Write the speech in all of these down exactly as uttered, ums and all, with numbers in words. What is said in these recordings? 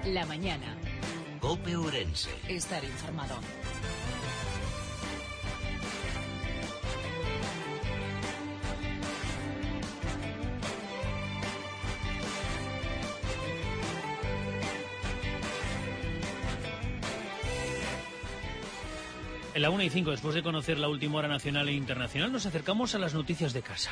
La mañana. COPE Ourense. Estar informado. En la una y cinco, después de conocer la última hora nacional e internacional, nos acercamos a las noticias de casa.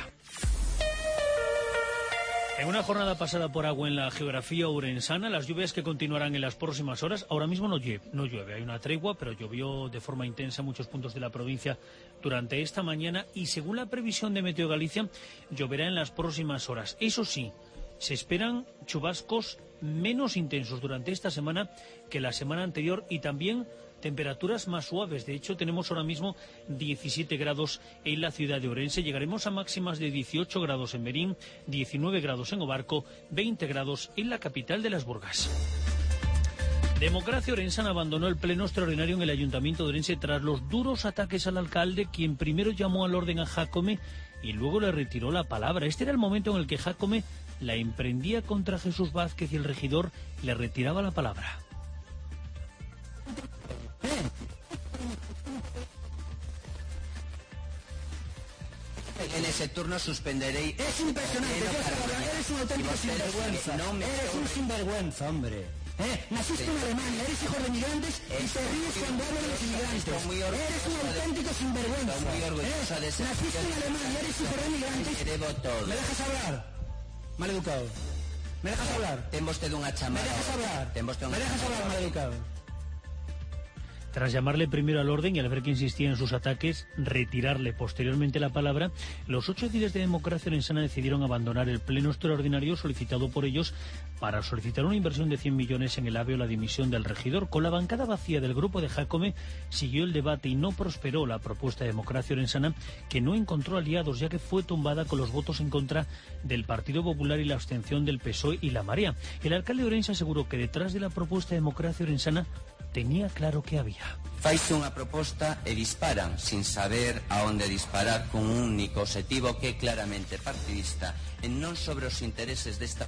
En una jornada pasada por agua en la geografía ourensana, las lluvias que continuarán en las próximas horas, ahora mismo no llueve, no llueve, hay una tregua, pero llovió de forma intensa en muchos puntos de la provincia durante esta mañana y según la previsión de Meteo Galicia, lloverá en las próximas horas. Eso sí, se esperan chubascos menos intensos durante esta semana que la semana anterior y también temperaturas más suaves. De hecho, tenemos ahora mismo diecisiete grados en la ciudad de Ourense. Llegaremos a máximas de dieciocho grados en Berín, diecinueve grados en Obarco, veinte grados en la capital de las Burgas. Democracia Orensana abandonó el pleno extraordinario en el Ayuntamiento de Ourense tras los duros ataques al alcalde, quien primero llamó al orden a Jácome y luego le retiró la palabra. Este era el momento en el que Jácome la emprendía contra Jesús Vázquez y el regidor le retiraba la palabra. En ese turno suspenderé. Es impresionante, eres un auténtico sinvergüenza. No me eres un sinvergüenza, hombre. ¿Eh? Naciste sí. en Alemania, eres hijo de migrantes y te ríes cuando hablo de los inmigrantes. Eres un auténtico sinvergüenza. Estoy muy orgullosa de ser. Naciste en Alemania, eres hijo de migrantes. Debo todo. ¿Me dejas hablar? Maleducado. ¿Me dejas hablar? Ten vostede unha chamada. ¿Me dejas hablar? Ten vostede unha ¿Me dejas hablar, maleducado? Tras llamarle primero al orden y al ver que insistía en sus ataques, retirarle posteriormente la palabra, los ocho ediles de Democracia Orensana decidieron abandonar el pleno extraordinario solicitado por ellos para solicitar una inversión de cien millones en el AVE o la dimisión del regidor. Con la bancada vacía del grupo de Jácome siguió el debate y no prosperó la propuesta de Democracia Orensana, que no encontró aliados ya que fue tumbada con los votos en contra del Partido Popular y la abstención del P S O E y la Marea. El alcalde de Ourense aseguró que detrás de la propuesta de Democracia Orensana tenía claro que había. Faise unha proposta e disparan sin saber a onde disparar con un único objetivo que é claramente partidista e non sobre os intereses desta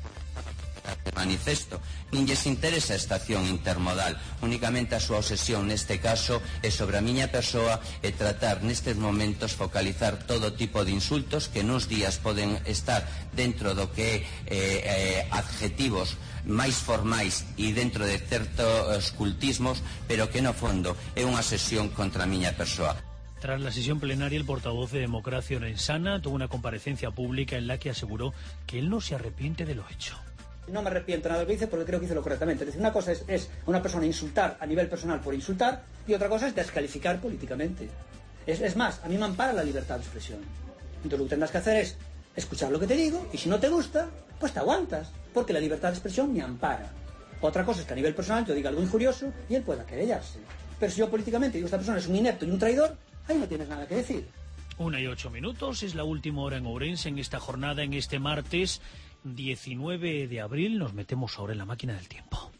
manifesto. Nin lles interesa a estación intermodal, únicamente a súa obsesión neste caso é sobre a miña persoa e tratar nestes momentos focalizar todo tipo de insultos que nos días poden estar dentro do que é eh, eh, adjetivos máis formais e dentro de certos cultismos, pero que no fondo é unha sesión contra a miña persoa. Tras la sesión plenaria, el portavoz de Democracia Orensana tuvo una comparecencia pública en la que aseguró que él no se arrepiente de lo hecho. No me arrepiento nada de lo que hice porque creo que hice lo correctamente. Es decir, una cosa es, es a una persona insultar a nivel personal por insultar y otra cosa es descalificar políticamente. Es, es más, a mí me ampara la libertad de expresión. Entonces lo que tendrás que hacer es escuchar lo que te digo y si no te gusta, pues te aguantas, porque la libertad de expresión me ampara. Otra cosa es que a nivel personal yo diga algo injurioso y él pueda querellarse. Pero si yo políticamente digo esta persona es un inepto y un traidor, ahí no tienes nada que decir. Una y ocho minutos, es la última hora en Ourense en esta jornada, en este martes diecinueve de abril. Nos metemos ahora en la máquina del tiempo.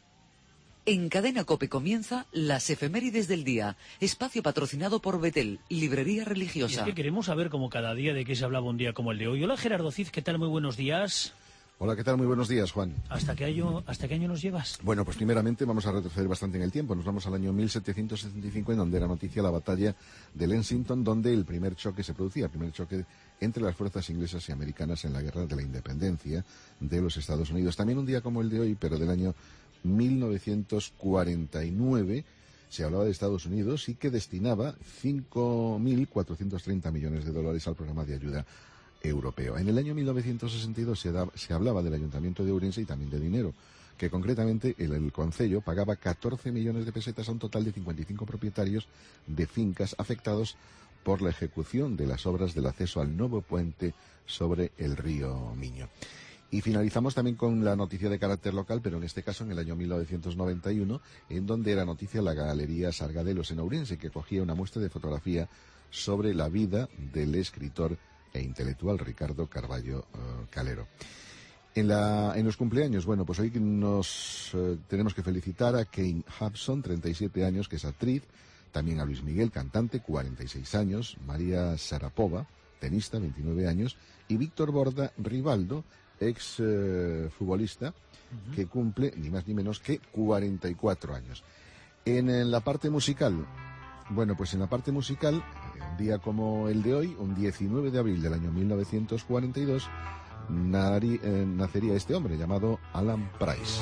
En Cadena COPE comienza las efemérides del día, espacio patrocinado por Betel, librería religiosa. Y es que queremos saber, como cada día, de qué se hablaba un día como el de hoy. Hola Gerardo Cid, ¿qué tal? Muy buenos días. Hola, ¿qué tal? Muy buenos días, Juan. ¿Hasta qué año, hasta qué año nos llevas? Bueno, pues primeramente vamos a retroceder bastante en el tiempo. Nos vamos al año mil setecientos setenta y cinco, en donde era noticia la batalla de Lexington, donde el primer choque se producía, el primer choque entre las fuerzas inglesas y americanas en la guerra de la independencia de los Estados Unidos. También un día como el de hoy, pero del año mil novecientos cuarenta y nueve, se hablaba de Estados Unidos y que destinaba cinco mil cuatrocientos treinta millones de dólares al programa de ayuda europeo. En el año mil novecientos sesenta y dos se, da, se hablaba del Ayuntamiento de Ourense y también de dinero, que concretamente el, el concello pagaba catorce millones de pesetas a un total de cincuenta y cinco propietarios de fincas afectados por la ejecución de las obras del acceso al nuevo puente sobre el río Miño. Y finalizamos también con la noticia de carácter local, pero en este caso en el año mil novecientos noventa y uno, en donde era noticia la Galería Sargadelos en Ourense, que cogía una muestra de fotografía sobre la vida del escritor e intelectual Ricardo Carballo uh, Calero. En, la, en los cumpleaños, bueno, pues hoy nos uh, tenemos que felicitar a Kate Hudson, treinta y siete años, que es actriz, también a Luis Miguel, cantante, cuarenta y seis años, María Sharapova, tenista, veintinueve años, y Víctor Borda Rivaldo, ex eh, futbolista, uh-huh. que cumple ni más ni menos que cuarenta y cuatro años. En, en la parte musical, bueno, pues en la parte musical, un día como el de hoy, un diecinueve de abril del año mil novecientos cuarenta y dos, nari, eh, nacería este hombre llamado Alan Price.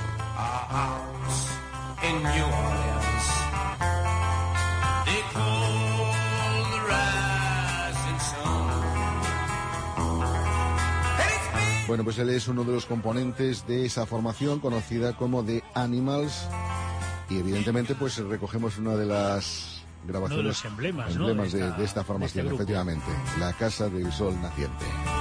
In New Orleans, they call the rising sun. Bueno, pues él es uno de los componentes de esa formación conocida como The Animals, y evidentemente pues recogemos una de las grabaciones, uno de los emblemas, emblemas ¿no? de, de, esta, de esta formación, de este efectivamente, La Casa del Sol Naciente.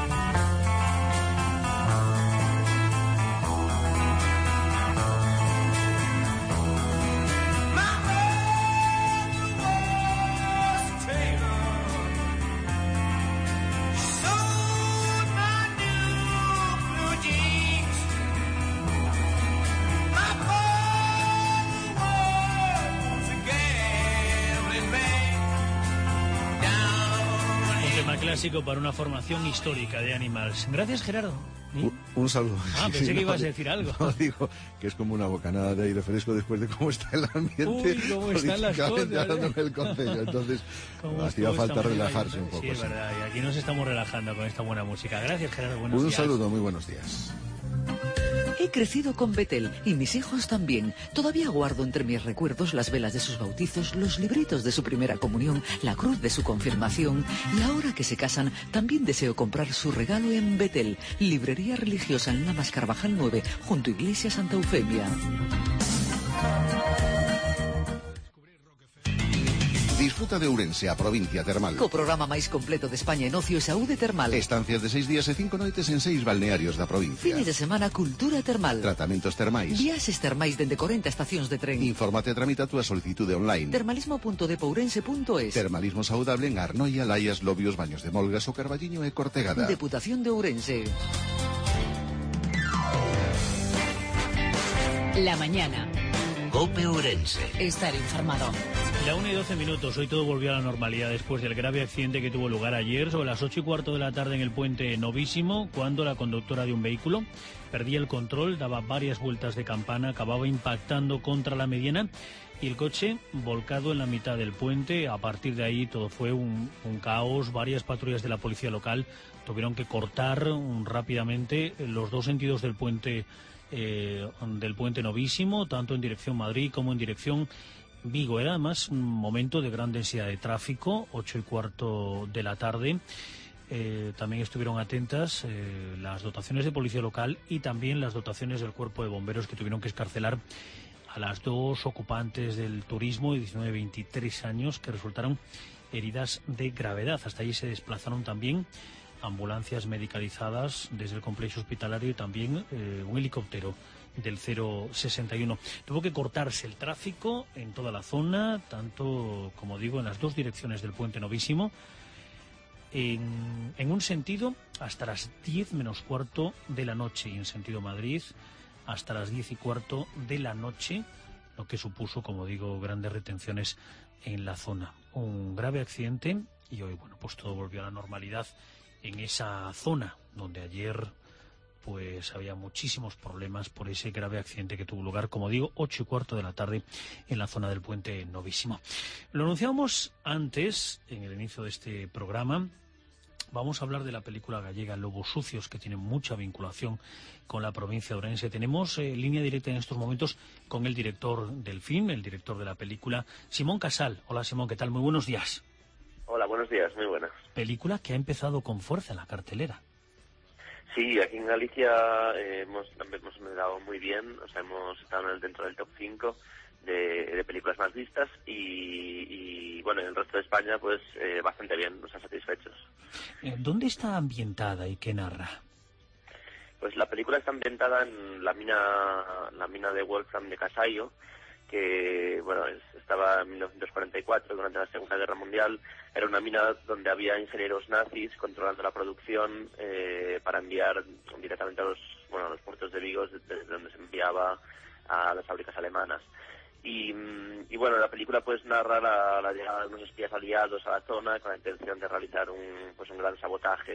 Clásico para una formación histórica de Animals. Gracias, Gerardo. ¿Y? Un, un saludo. Ah, pensé sí, que no, ibas a decir algo. No, digo que es como una bocanada de aire fresco después de cómo está el ambiente. Uy, cómo están las cosas. ¿eh? El concello. Entonces, hacía falta relajarse un poco. Sí, es sí. verdad. Y aquí nos estamos relajando con esta buena música. Gracias, Gerardo. Buenos un días. saludo, muy buenos días. He crecido con Betel y mis hijos también. Todavía guardo entre mis recuerdos las velas de sus bautizos, los libritos de su primera comunión, la cruz de su confirmación. Y ahora que se casan, también deseo comprar su regalo en Betel, librería religiosa en Lamas Carvajal nueve, junto a Iglesia Santa Eufemia. Disfruta de Ourense, a provincia termal. Co programa máis completo de España en ocio e saúde termal. Estancias de seis días e cinco noites en seis balnearios da provincia. Fines de semana cultura termal. Tratamentos termais. Viaxes termais dende corenta estacións de tren. Infórmate e tramita a túa solicitude online. Termalismo punto depourense punto es. Termalismo saudable en Arnoia, Laias, Lobios, Baños de Molgas, o Carballiño e Cortegada. Deputación de Ourense. La mañana. COPE Ourense. Estar informado. La una y doce minutos, hoy todo volvió a la normalidad después del grave accidente que tuvo lugar ayer sobre las ocho y cuarto de la tarde en el puente Novísimo, cuando la conductora de un vehículo perdía el control, daba varias vueltas de campana, acababa impactando contra la mediana y el coche volcado en la mitad del puente. A partir de ahí todo fue un, un caos. Varias patrullas de la policía local tuvieron que cortar um, rápidamente los dos sentidos del puente eh, del puente Novísimo, tanto en dirección Madrid como en dirección Vigo. Era además un momento de gran densidad de tráfico, ocho y cuarto de la tarde. Eh, también estuvieron atentas eh, las dotaciones de policía local y también las dotaciones del cuerpo de bomberos, que tuvieron que excarcelar a las dos ocupantes del turismo de diecinueve y veintitrés años que resultaron heridas de gravedad. Hasta allí se desplazaron también ambulancias medicalizadas desde el complejo hospitalario y también eh, un helicóptero del cero sesenta y uno. Tuvo que cortarse el tráfico en toda la zona, tanto, como digo, en las dos direcciones del puente Novísimo. En, en un sentido hasta las diez menos cuarto de la noche y en sentido Madrid hasta las diez y cuarto de la noche, lo que supuso, como digo, grandes retenciones en la zona. Un grave accidente y hoy, bueno, pues todo volvió a la normalidad en esa zona donde ayer pues había muchísimos problemas por ese grave accidente que tuvo lugar, como digo, ocho y cuarto de la tarde en la zona del puente Novísimo. Lo anunciábamos antes, en el inicio de este programa. Vamos a hablar de la película gallega Lobos Sucios, que tiene mucha vinculación con la provincia de Ourense. Tenemos eh, línea directa en estos momentos con el director del film, el director de la película, Simón Casal. Hola, Simón, ¿qué tal? Muy buenos días. Hola, buenos días, muy buenas. Película que ha empezado con fuerza en la cartelera. Sí, aquí en Galicia eh, hemos, hemos empezado muy bien, o sea, hemos estado en el, dentro del top cinco de, de películas más vistas y, y, bueno, en el resto de España, pues, eh, bastante bien, nos han satisfechos. ¿Dónde está ambientada y qué narra? Pues la película está ambientada en la mina, la mina de Wolfram de Casaio, que, bueno, es, estaba en mil novecientos cuarenta y cuatro, durante la Segunda Guerra Mundial. Era una mina donde había ingenieros nazis controlando la producción eh, para enviar directamente a los, bueno, a los puertos de Vigo, desde donde se enviaba a las fábricas alemanas. Y, y bueno, la película pues narra la, la llegada de unos espías aliados a la zona con la intención de realizar un, pues, un gran sabotaje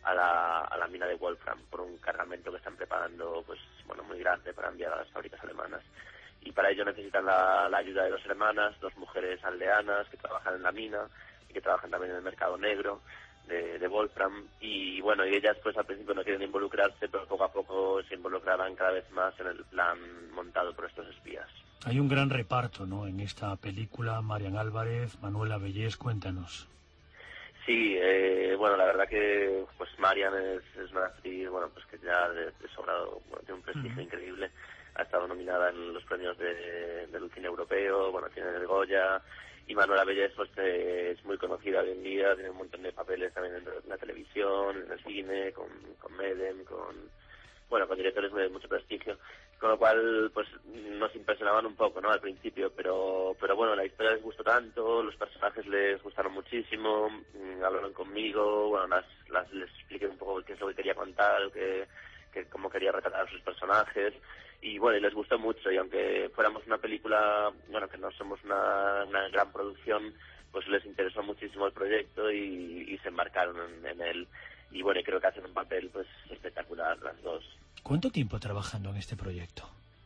a la, a la mina de Wolfram por un cargamento que están preparando, pues bueno, muy grande para enviar a las fábricas alemanas. Y para ello necesitan la, la ayuda de dos hermanas, dos mujeres aldeanas que trabajan en la mina y que trabajan también en el mercado negro de, de Wolfram. Y bueno, y ellas pues al principio no quieren involucrarse, pero poco a poco se involucrarán cada vez más en el plan montado por estos espías. Hay un gran reparto, ¿no?, en esta película. Marian Álvarez, Manuela Bellés, cuéntanos. Sí, eh, bueno, la verdad que pues Marian es, es una actriz, bueno, pues que ya de, de sobrado, bueno, tiene un prestigio uh-huh. increíble. Ha estado nominada en los premios de, del cine europeo, bueno, tiene el Goya. Y Manuela Bellés pues eh, es muy conocida hoy en día, tiene un montón de papeles también en la televisión, en el cine, con, con Medem, con, bueno, con directores de mucho prestigio. Con lo cual, pues, nos impresionaban un poco, ¿no?, al principio, pero pero bueno, la historia les gustó tanto, los personajes les gustaron muchísimo, mmm, hablaron conmigo, bueno, las, las les expliqué un poco qué es lo que quería contar, que, que cómo quería retratar a sus personajes, y bueno, y les gustó mucho, y aunque fuéramos una película, bueno, que no somos una, una gran producción, pues les interesó muchísimo el proyecto y, y se embarcaron en, en él, y bueno, y creo que hacen un papel, pues, espectacular las dos. ¿Cuánto tiempo trabajando en este proyecto?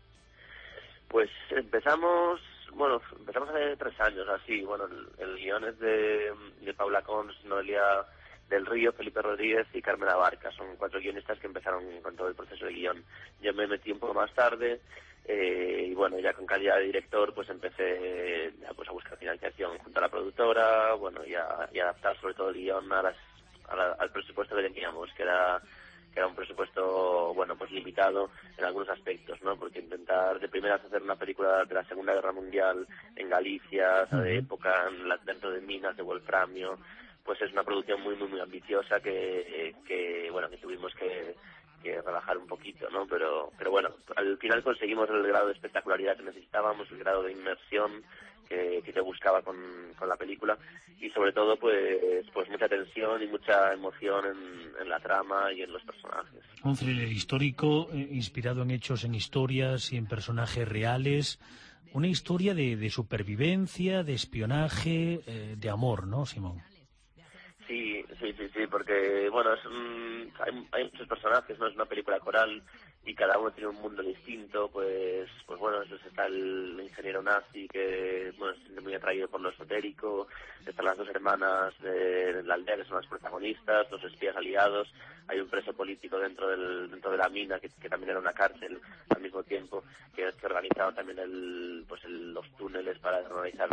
Pues empezamos, bueno, empezamos hace tres años, así, bueno, el, el guion es de, de Paula Cons, Noelia del Río, Felipe Rodríguez y Carmen Abarca, son cuatro guionistas que empezaron con todo el proceso de guión. Yo me metí un poco más tarde, eh, y bueno, ya con calidad de director, pues empecé ya, pues, a buscar financiación junto a la productora, bueno, y a, y a adaptar sobre todo el guión a las, a la, al presupuesto que teníamos, que era... que era un presupuesto, bueno, pues limitado en algunos aspectos, ¿no? Porque intentar de primeras hacer una película de la Segunda Guerra Mundial en Galicia, uh-huh. de época, en la, dentro de minas de wolframio, pues es una producción muy, muy, muy ambiciosa que, que bueno, que tuvimos que, que relajar un poquito, ¿no? Pero, pero bueno, al final conseguimos el grado de espectacularidad que necesitábamos, el grado de inmersión que, que se buscaba con, con la película, y sobre todo pues pues mucha tensión y mucha emoción en, en la trama y en los personajes. Un thriller histórico eh, inspirado en hechos, en historias y en personajes reales, una historia de, de supervivencia, de espionaje, eh, de amor, ¿no, Simón? Sí, sí, sí, sí, porque, bueno, es un, hay, hay muchos personajes, ¿no? Es una película coral y cada uno tiene un mundo distinto, pues, pues bueno, eso está el ingeniero nazi que, bueno, se siente muy atraído por lo esotérico, están las dos hermanas de la aldea que son las protagonistas, los espías aliados, hay un preso político dentro del dentro de la mina que, que también era una cárcel al mismo tiempo, que, que organizaba también el, pues el, los túneles para organizar.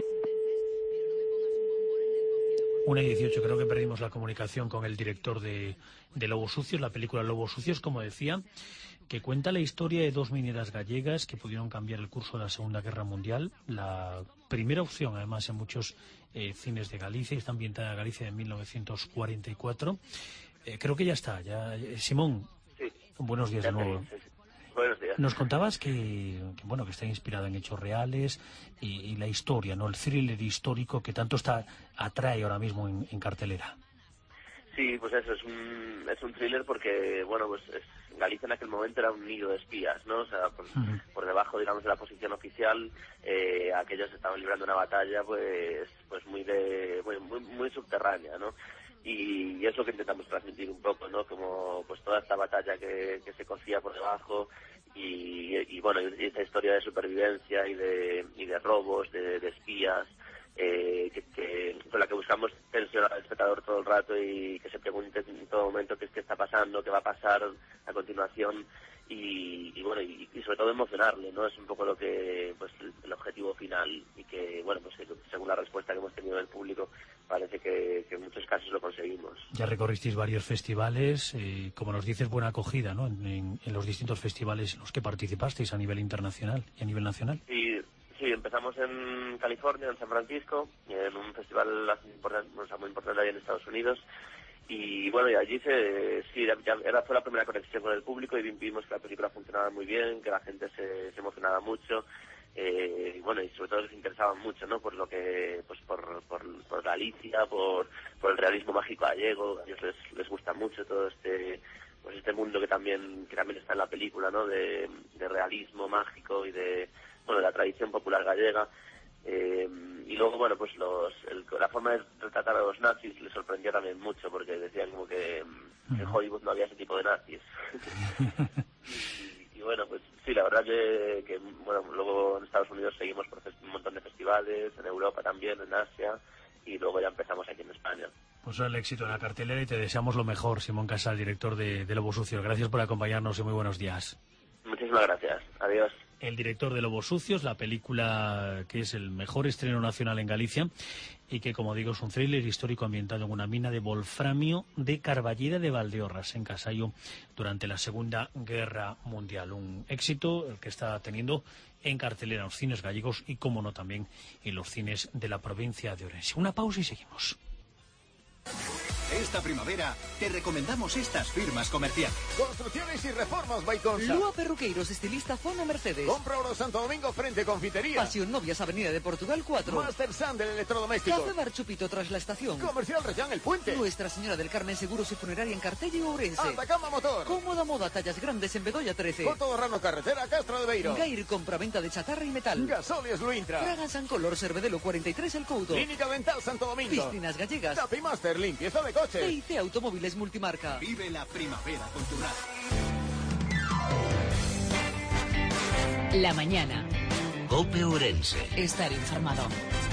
una y dieciocho, creo que perdimos la comunicación con el director de, de Lobos Sucios, la película Lobos Sucios, como decía, que cuenta la historia de dos mineras gallegas que pudieron cambiar el curso de la Segunda Guerra Mundial. La primera opción, además, en muchos eh, cines de Galicia, y está ambientada en Galicia de mil novecientos cuarenta y cuatro. Eh, creo que ya está. Ya, eh, Simón, sí. Buenos días de nuevo. Sí, sí. Buenos días. Nos contabas que, que bueno que está inspirada en hechos reales y, y la historia, ¿no? El thriller histórico que tanto está atrae ahora mismo en, en cartelera. Sí, pues eso, es un, es un thriller porque, bueno, pues es, Galicia en aquel momento era un nido de espías, ¿no? O sea, por, uh-huh. por debajo, digamos, de la posición oficial, eh, aquellos estaban librando una batalla, pues pues muy de muy, muy, muy subterránea, ¿no? Y, y es lo que intentamos transmitir un poco, ¿no? Como pues toda esta batalla que, que se cocía por debajo y, y bueno, y esta historia de supervivencia y de, y de robos, de, de espías, eh, que, que con la que buscamos tensionar al espectador todo el rato y que se pregunte en todo momento qué es que está pasando, qué va a pasar a continuación y, y bueno, y, y sobre todo emocionarle, ¿no? Es un poco lo que, pues el objetivo final y que, bueno, pues según la respuesta que hemos tenido del público parece que, que en muchos casos lo conseguimos. Ya recorristeis varios festivales, eh, como nos dices, buena acogida, ¿no? En, en, en los distintos festivales en los que participasteis a nivel internacional y a nivel nacional. Sí, sí, empezamos en California, en San Francisco, en un festival importante, o sea, muy importante ahí en Estados Unidos. Y bueno, y allí se, sí, ya era, fue la primera conexión con el público y vimos que la película funcionaba muy bien, que la gente se, se emocionaba mucho. Eh, y bueno, y sobre todo les interesaba mucho, ¿no? Por lo que, pues por, por, por Galicia, por, por el realismo mágico gallego. A ellos les, les gusta mucho todo este, pues este mundo que también, que también está en la película, ¿no? De, de realismo mágico y de, bueno, de la tradición popular gallega. Eh, y luego, bueno, pues los, el, la forma de retratar a los nazis les sorprendió también mucho, porque decían como que en Hollywood no había ese tipo de nazis. y, y bueno, pues sí, la verdad que, que, bueno, luego en Estados Unidos seguimos por un montón de festivales, en Europa también, en Asia, y luego ya empezamos aquí en España. Pues el éxito en la cartelera y te deseamos lo mejor, Simón Casal, director de, de Lobos Sucios. Gracias por acompañarnos y muy buenos días. Muchísimas gracias. Adiós. El director de Lobos Sucios, la película que es el mejor estreno nacional en Galicia y que, como digo, es un thriller histórico ambientado en una mina de wolframio de Carballeda de Valdeorras, en Casallo, durante la Segunda Guerra Mundial. Un éxito el que está teniendo en cartelera en los cines gallegos y, como no, también en los cines de la provincia de Ourense. Una pausa y seguimos. Esta primavera te recomendamos estas firmas comerciales. Construcciones y reformas Baiconsa. Lua Perruqueiros, estilista Zona Mercedes. Compra Oro Santo Domingo frente Confitería. Pasión Novias, Avenida de Portugal cuatro. Master Sand del electrodoméstico. Café Bar Chupito tras la estación. Comercial Rellán El Puente. Nuestra Señora del Carmen Seguros y Funeraria en Cartella y Ourense. Atacama Motor. Cómoda Moda, tallas grandes en Bedoya trece. Coto Rano Carretera, Castro de Beiro. Gair, compraventa de chatarra y metal. Gasolies Luintra. Fragan San Color, Cervedelo cuarenta y tres El Couto. Clínica Dental Santo Domingo. Piscinas Gallegas. Tapimaster, limpieza de coches. E I C Automóviles Multimarca. Vive la primavera con tu radio. La mañana. COPE Ourense. Estar informado.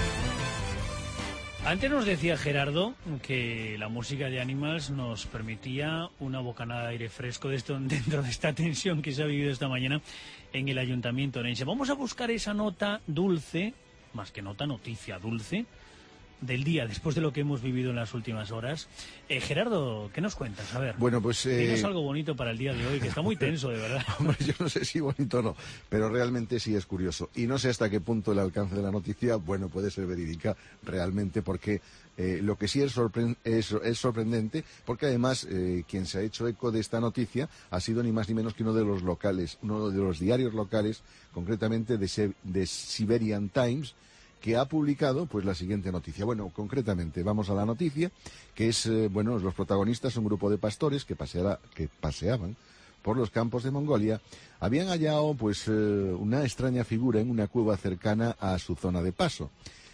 Antes nos decía Gerardo que la música de Animals nos permitía una bocanada de aire fresco de esto, dentro de esta tensión que se ha vivido esta mañana en el Ayuntamiento de Ourense. Vamos a buscar esa nota dulce, más que nota, noticia dulce, del día, después de lo que hemos vivido en las últimas horas. Eh, Gerardo, ¿qué nos cuentas? A ver, bueno, pues, eh... dinos algo bonito para el día de hoy, que está muy tenso, de verdad. Hombre, yo no sé si bonito o no, pero realmente sí es curioso. Y no sé hasta qué punto el alcance de la noticia, bueno, puede ser verídica realmente, porque eh, lo que sí es, sorpre es, es sorprendente, porque además eh, quien se ha hecho eco de esta noticia ha sido ni más ni menos que uno de los locales, uno de los diarios locales, concretamente de, Se de Siberian Times, que ha publicado pues la siguiente noticia. Bueno, concretamente vamos a la noticia, que es, eh, bueno, los protagonistas, un grupo de pastores que, paseara, que paseaban por los campos de Mongolia, habían hallado pues eh, una extraña figura en una cueva cercana a su zona de paso.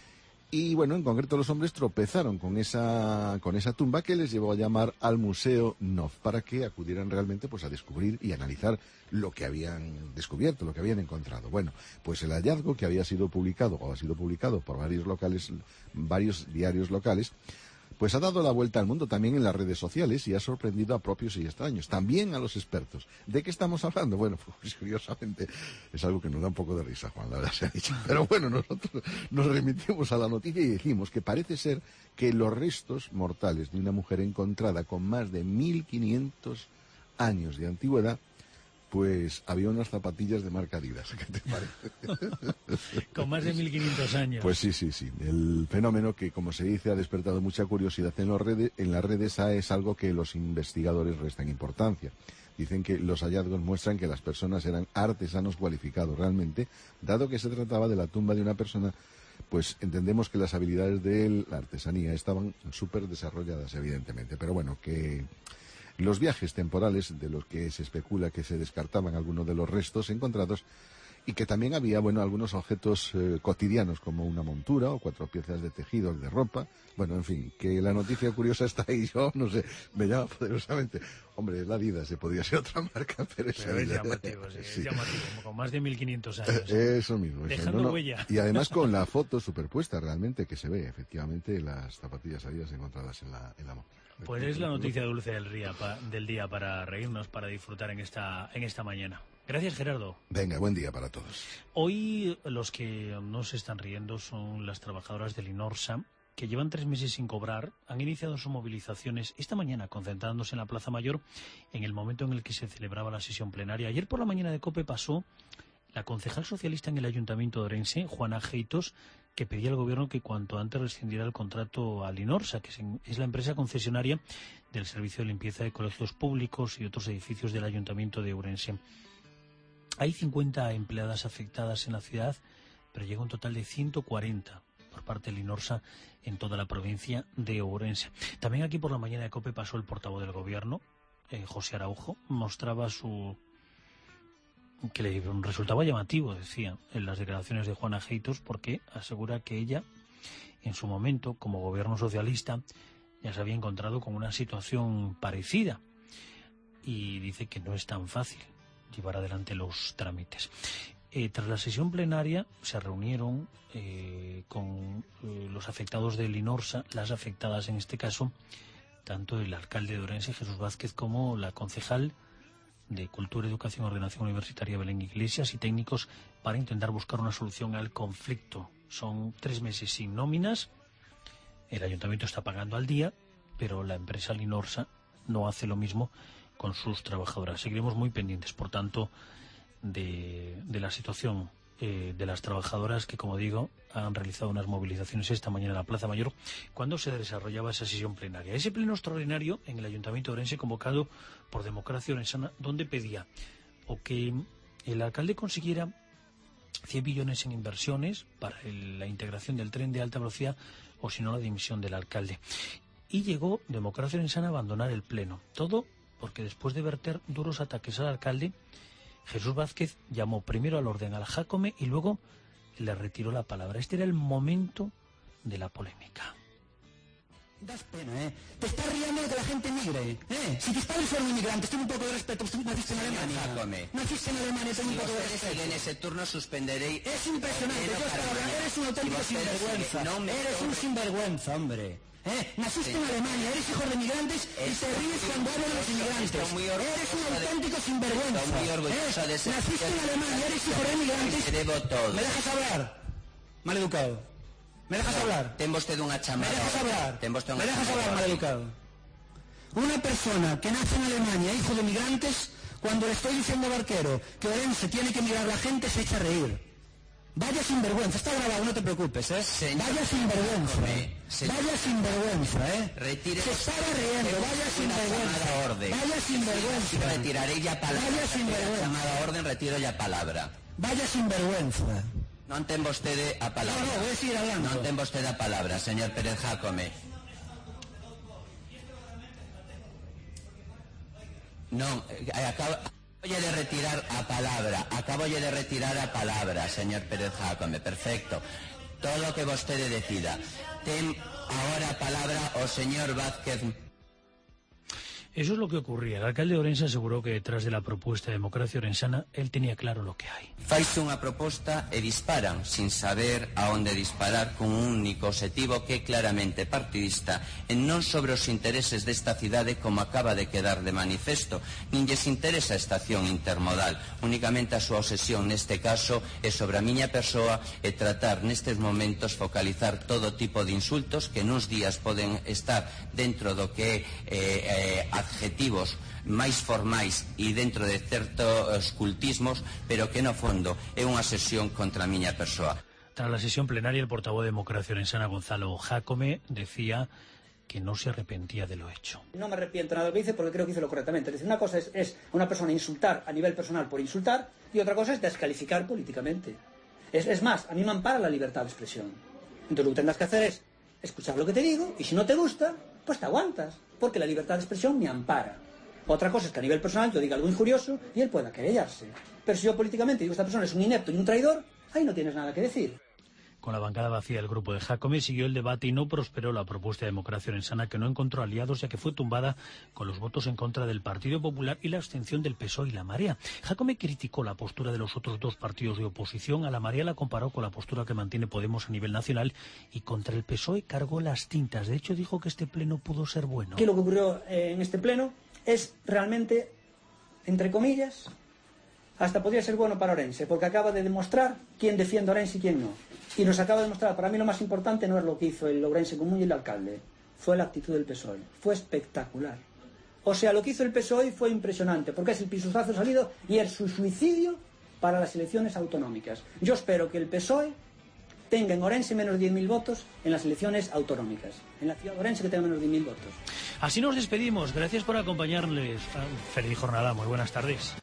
Y bueno, en concreto los hombres tropezaron con esa, con esa tumba que les llevó a llamar al Museo Nov, para que acudieran realmente pues a descubrir y analizar lo que habían descubierto, lo que habían encontrado. Bueno, pues el hallazgo, que había sido publicado, o ha sido publicado por varios locales, varios diarios locales, pues ha dado la vuelta al mundo también en las redes sociales y ha sorprendido a propios y extraños, también a los expertos. ¿De qué estamos hablando? Bueno, pues curiosamente es algo que nos da un poco de risa, Juan, la verdad se ha dicho. Pero bueno, nosotros nos remitimos a la noticia y decimos que parece ser que los restos mortales de una mujer encontrada con más de mil quinientos años de antigüedad, pues había unas zapatillas de marca Adidas. ¿Qué te parece? Con más de mil quinientos años. Pues sí, sí, sí. El fenómeno que, como se dice, ha despertado mucha curiosidad en, los redes, en las redes es algo que los investigadores restan importancia. Dicen que los hallazgos muestran que las personas eran artesanos cualificados realmente, dado que se trataba de la tumba de una persona, pues entendemos que las habilidades de la artesanía estaban súper desarrolladas, evidentemente. Pero bueno, que los viajes temporales, de los que se especula que se descartaban algunos de los restos encontrados, y que también había, bueno, algunos objetos eh, cotidianos, como una montura o cuatro piezas de tejidos de ropa. Bueno, en fin, que la noticia curiosa está ahí. Yo, no sé, me llama poderosamente. Hombre, es la Adidas, se podría ser otra marca, pero, pero es llamativo, sí, sí. Es llamativo, con más de mil quinientos años. Eh, eso mismo. Dejando no, no. huella. Y además con la foto superpuesta realmente que se ve, efectivamente, las zapatillas Adidas encontradas en la, en la montura. Pues es la noticia dulce del día, pa, del día para reírnos, para disfrutar en esta, en esta mañana. Gracias, Gerardo. Venga, buen día para todos. Hoy los que no se están riendo son las trabajadoras del Inorsa, que llevan tres meses sin cobrar. Han iniciado sus movilizaciones esta mañana, concentrándose en la Plaza Mayor en el momento en el que se celebraba la sesión plenaria. Ayer por la mañana de COPE pasó la concejal socialista en el Ayuntamiento de Ourense, Juana Geitos, que pedía al Gobierno que cuanto antes rescindiera el contrato al Inorsa, que es la empresa concesionaria del servicio de limpieza de colegios públicos y otros edificios del Ayuntamiento de Ourense. Hay cincuenta empleadas afectadas en la ciudad, pero llega un total de ciento cuarenta por parte del Inorsa en toda la provincia de Ourense. También aquí por la mañana de COPE pasó el portavoz del Gobierno, eh, José Araujo, mostraba su... que le resultaba llamativo, decía, en las declaraciones de Juana Geitos, porque asegura que ella en su momento, como gobierno socialista, ya se había encontrado con una situación parecida y dice que no es tan fácil llevar adelante los trámites. Eh, tras la sesión plenaria se reunieron eh, con eh, los afectados del Linorsa, las afectadas en este caso, tanto el alcalde de Orense, Jesús Vázquez, como la concejal de Cultura, Educación y Ordenación Universitaria, Belén Iglesias, y técnicos para intentar buscar una solución al conflicto. Son tres meses sin nóminas, el ayuntamiento está pagando al día, pero la empresa Linorsa no hace lo mismo con sus trabajadoras. Seguiremos muy pendientes, por tanto, de, de la situación eh, de las trabajadoras que, como digo, han realizado unas movilizaciones esta mañana en la Plaza Mayor cuando se desarrollaba esa sesión plenaria. Ese pleno extraordinario en el Ayuntamiento de Orense, convocado por Democracia Orensana, donde pedía o que el alcalde consiguiera cien billones en inversiones para el, la integración del tren de alta velocidad, o si no, la dimisión del alcalde. Y llegó Democracia Orensana a abandonar el pleno. Todo porque después de verter duros ataques al alcalde, Jesús Vázquez llamó primero al orden al Jácome y luego le retiró la palabra. Este era el momento de la polémica. Das pena, ¿eh? Te estás riendo de que la gente migre, ¿eh? Si tus padres fueron inmigrantes, ten un poco de respeto. Tú naciste en Alemania. Jácome. Naciste en Alemania, ten un poco de respeto. En ese turno suspenderé. Es impresionante. Yo estaba hablando. Eres un auténtico sinvergüenza. No me eres un sinvergüenza, hombre. ¿Eh? Naciste sí. en Alemania, eres hijo de inmigrantes y te ríes cuando hablan de los inmigrantes. Eres un auténtico sinvergüenza. Estoy muy orgulloso ¿Eh? de ser. Naciste en Alemania, eres hijo de inmigrantes. Debo todo. ¿Me dejas hablar? Maleducado. ¿Me dejas hablar? Ten vostede unha chamada. ¿Me dejas hablar? Ten vostede ¿Me dejas hablar, maleducado? Una persona que nace en Alemania, hijo de migrantes, cuando le estoy diciendo a Barquero que Orense tiene que migrar la gente, se echa a reír. Vaya sinvergüenza, está grabado, no te preocupes, ¿eh? Señor, vaya sinvergüenza, ¿eh? Vaya sinvergüenza, ¿eh? Retire. Se estaba riendo, vaya sinvergüenza. Orden. Vaya sinvergüenza. Retiraré ya palabra. Vaya sinvergüenza. Llamada orden, retiro ya palabra. Vaya sinvergüenza. Non ten vostede a palabra. No, no, voy a seguir hablando. Non ten vostede a palabra, señor Pérez Jácome. Non, eh, acabo, acabo de retirar a palabra. Acabo de retirar a palabra, señor Pérez Jácome. Perfecto. Todo o que vostede decida. Ten ahora a palabra o señor Vázquez. Eso es lo que ocurría. El alcalde de Orense aseguró que detrás de la propuesta de Democracia Orensana él tenía claro lo que hay. Faise unha proposta e disparan sin saber a onde disparar con un único objetivo que é claramente partidista e non sobre os intereses desta cidade, como acaba de quedar de manifesto. Nin lles interesa a estación intermodal, únicamente a súa obsesión neste caso é sobre a miña persoa e tratar nestes momentos focalizar todo tipo de insultos que nuns días poden estar dentro do que é eh, eh, adjetivos máis formais e dentro de certos cultismos, pero que no fondo é unha sesión contra a miña persoa. Tras la sesión plenaria, el portavoz de Democracia Orensana, Gonzalo Jácome, decía que no se arrepentía de lo hecho. No me arrepiento nada de lo que hice porque creo que hice lo correctamente. Es decir, una cosa es, es una persona insultar a nivel personal por insultar y otra cosa es descalificar políticamente. Es, es más, a mí me ampara la libertad de expresión. Entonces lo que tendrás que hacer es escuchar lo que te digo y si no te gusta, pues te aguantas, porque la libertad de expresión me ampara. Otra cosa es que a nivel personal yo diga algo injurioso y él pueda querellarse. Pero si yo políticamente digo esta persona es un inepto y un traidor, ahí no tienes nada que decir. Con la bancada vacía del grupo de Jácome siguió el debate y no prosperó la propuesta de Democracia Orensana, que no encontró aliados ya que fue tumbada con los votos en contra del Partido Popular y la abstención del P S O E y la Marea. Jácome criticó la postura de los otros dos partidos de oposición. A la Marea la comparó con la postura que mantiene Podemos a nivel nacional y contra el P S O E cargó las tintas. De hecho, dijo que este pleno pudo ser bueno. Aquí lo que ocurrió eh, en este pleno es realmente, entre comillas, hasta podría ser bueno para Orense, porque acaba de demostrar quién defiende a Orense y quién no. Y nos acaba de demostrar, para mí lo más importante no es lo que hizo el Ourense Común y el alcalde, fue la actitud del P S O E. Fue espectacular. O sea, lo que hizo el P S O E fue impresionante, porque es el pisotazo salido y es su suicidio para las elecciones autonómicas. Yo espero que el P S O E tenga en Orense menos de diez mil votos en las elecciones autonómicas. En la ciudad de Orense que tenga menos de diez mil votos. Así nos despedimos. Gracias por acompañarles. Feliz jornada. Muy buenas tardes.